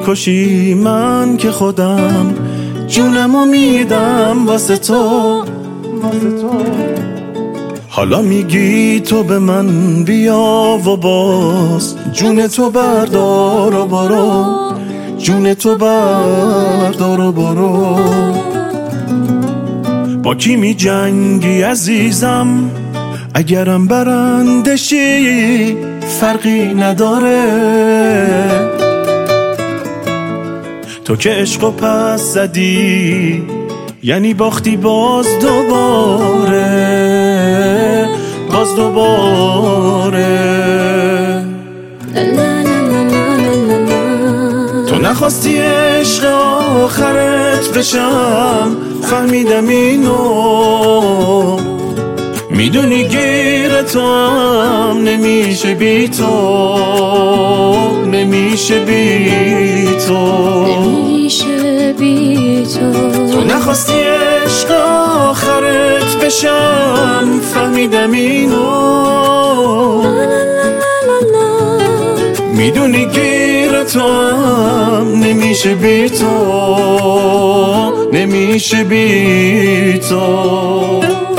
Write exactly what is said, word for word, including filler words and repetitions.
میکشی من که خودم جونمو میدم واسه تو. حالا میگی تو به من بیا و باز جون تو بردار و برو، جون تو بردار و برو. با کی می جنگی عزیزم؟ اگرم برندشی فرقی نداره. تو که عشقو پس زدی یعنی باختی باز دوباره، باز دوباره. تو نخواستی عشق آخرت بشم، فهمیدم اینو. میدونی گیر تو هم نمیشه بی تو، نمیشه بی تو، نمیشه بی تو. تو نخواستی عشق آخرت بشم، فهمیدم اینو. میدونی گیر تو هم نمیشه بی تو، نمیشه بی تو.